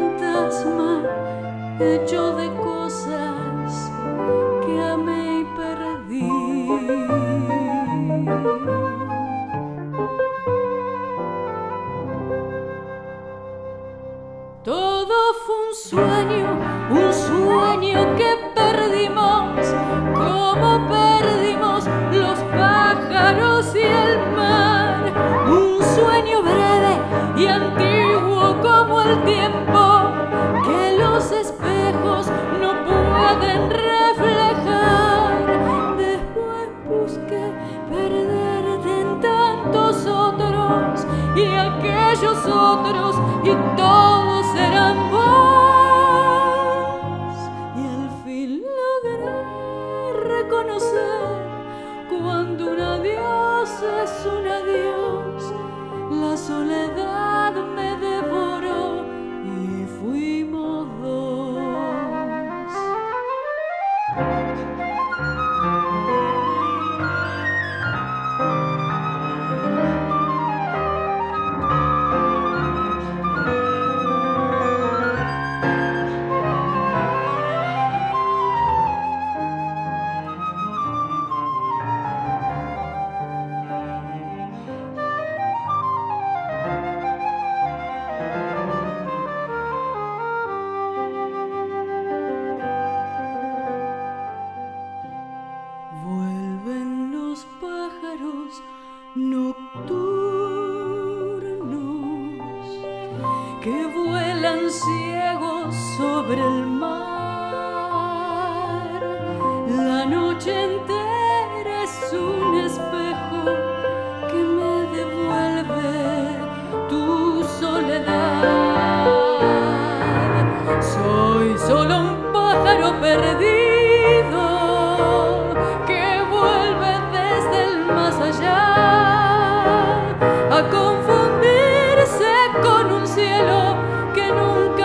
fantasma hecho de cosas que amé y perdí. Todo fue un sueño que perdimos, como perdimos los pájaros y el mar. Un sueño breve y antiguo como el tiempo, que los espejos no pueden reflejar. Después busqué perderte en tantos otros, y aquellos otros, y todos eran vos. Y al fin logré reconocer cuando un adiós es un adiós. La soledad me devoró y fuimos dos. Vuelven los pájaros nocturnos que vuelan ciegos sobre el mar. La noche entera es un espejo que me devuelve tu soledad. Soy solo un pájaro perdido a confundirse con un cielo que nunca